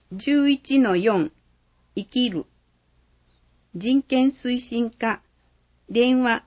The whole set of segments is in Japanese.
11-4 生きる人権推進課電話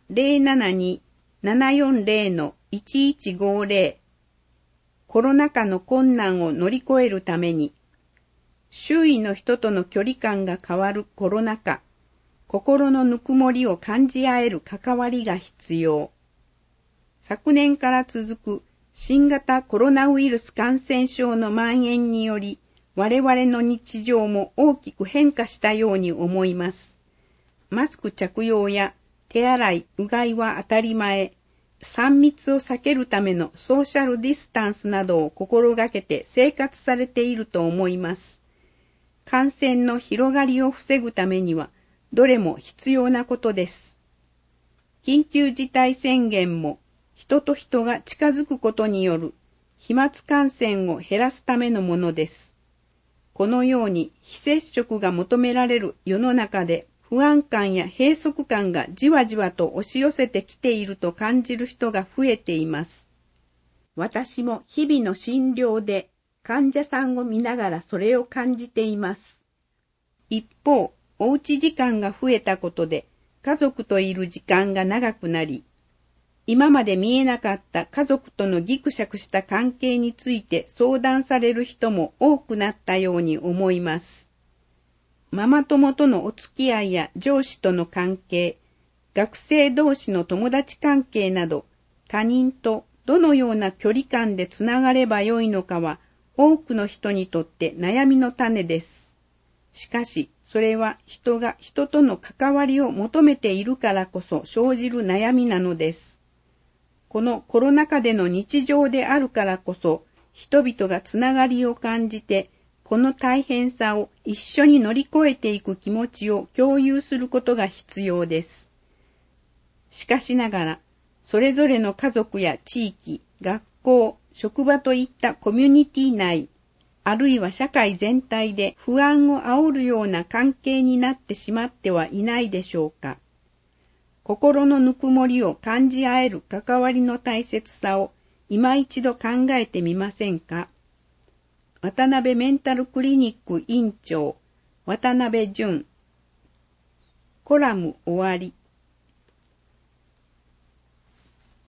072-740-1150 コロナ禍の困難を乗り越えるために周囲の人との距離感が変わるコロナ禍、心のぬくもりを感じ合える関わりが必要。昨年から続く新型コロナウイルス感染症の蔓延により、我々の日常も大きく変化したように思います。マスク着用や手洗い、うがいは当たり前、3密を避けるためのソーシャルディスタンスなどを心がけて生活されていると思います。感染の広がりを防ぐためには、どれも必要なことです。緊急事態宣言も人と人が近づくことによる飛沫感染を減らすためのものです。このように非接触が求められる世の中で不安感や閉塞感がじわじわと押し寄せてきていると感じる人が増えています。私も日々の診療で患者さんを見ながらそれを感じています。一方、おうち時間が増えたことで家族といる時間が長くなり、今まで見えなかった家族とのギクシャクした関係について相談される人も多くなったように思います。ママ友とのお付き合いや上司との関係、学生同士の友達関係など、他人とどのような距離感でつながればよいのかは、多くの人にとって悩みの種です。しかし、それは人が人との関わりを求めているからこそ生じる悩みなのです。このコロナ禍での日常であるからこそ、人々がつながりを感じて、この大変さを一緒に乗り越えていく気持ちを共有することが必要です。しかしながら、それぞれの家族や地域、学校、職場といったコミュニティ内、あるいは社会全体で不安を煽るような関係になってしまってはいないでしょうか。心のぬくもりを感じ合える関わりの大切さを今一度考えてみませんか。渡辺メンタルクリニック院長、渡辺淳。コラム終わり。